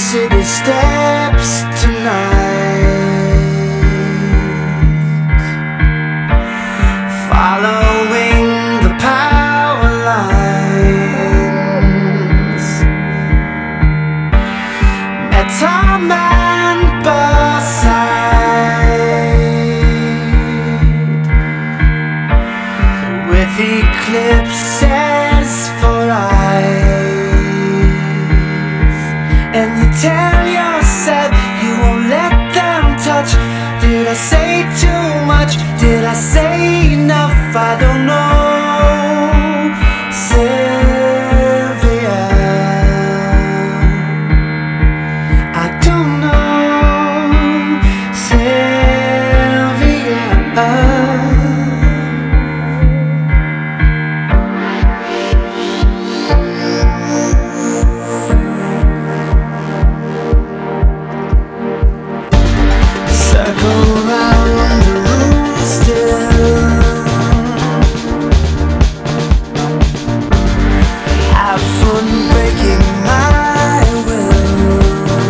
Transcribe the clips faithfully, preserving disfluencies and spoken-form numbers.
city steps tonight, following the power lines. Met our man Barside with eclipses for eyes, and you tell yourself you won't let them touch. Did I say too much? Did I say enough? I don't know, Sylvia. I don't know, Sylvia. Circle round the room still, have fun breaking my will.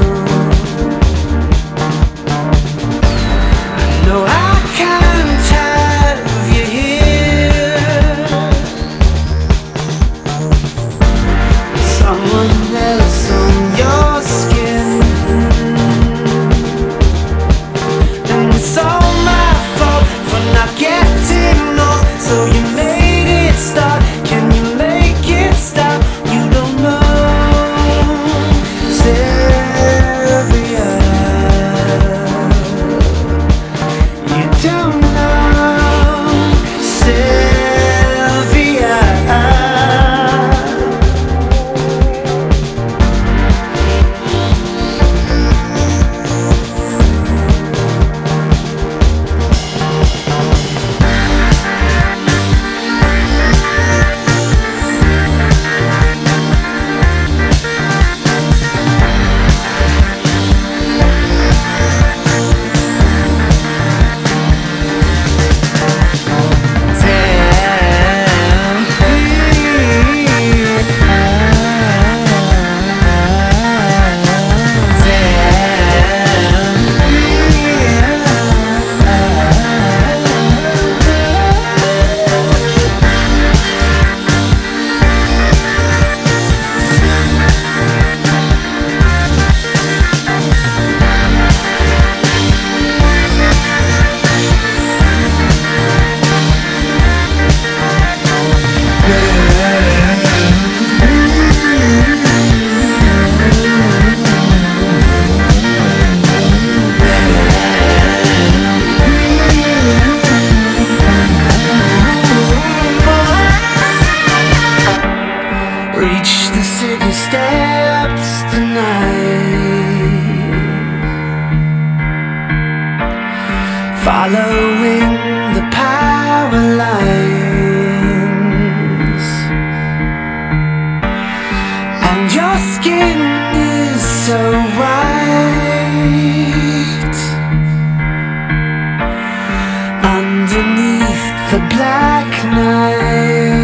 I know I can't have you here, someone else on your skin. It's all my fault for not getting off, so you made it start. Can you make it stop? You don't know, Sylvia. You don't know, Sylvia. Reach the city steps tonight, following the power lines, and your skin is so white underneath the black night.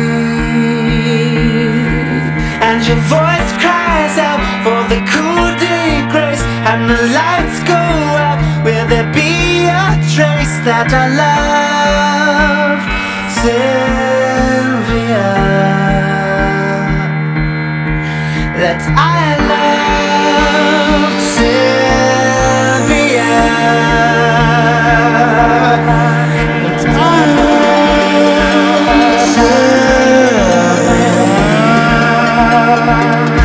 And your voice cries out for the coup de grace, and the lights go out. Will there be a trace that I love, Sylvia? That I love, Sylvia. That I love, Sylvia.